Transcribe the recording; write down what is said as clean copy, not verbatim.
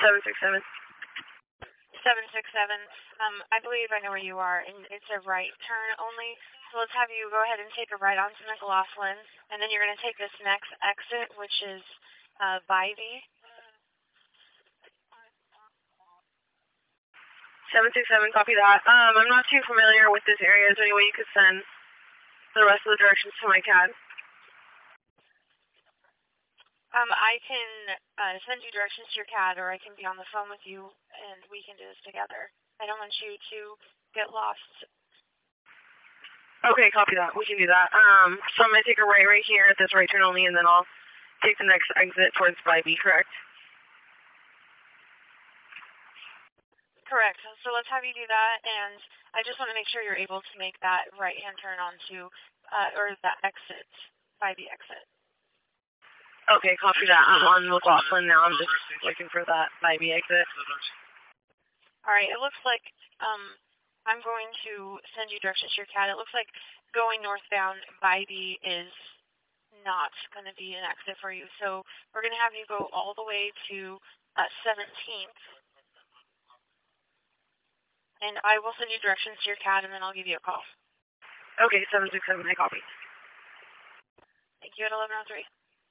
767. 767. I believe I know where you are, and it's a right turn only. So let's have you go ahead and take a right onto McLaughlin, and then you're going to take this next exit, which is Bivey. 767, copy that. I'm not too familiar with this area. Is there any way you could send the rest of the directions to my CAD? I can send you directions to your CAD, or I can be on the phone with you, and we can do this together. I don't want you to get lost. Okay, copy that. We can do that. So I'm going to take a right here at this right turn only, and then I'll take the next exit towards Bivey, correct? Correct. So let's have you do that, and I just want to make sure you're able to make that right-hand turn onto, or that exit, Bivey exit. Okay, copy that. I'm on McLaughlin now. I'm just looking for that Bivey exit. All right. It looks like I'm going to send you directions to your CAD. It looks like going northbound Bivey is not going to be an exit for you. So we're going to have you go all the way to 17th. And I will send you directions to your CAD, and then I'll give you a call. Okay, 767, I copy. Thank you at 1103.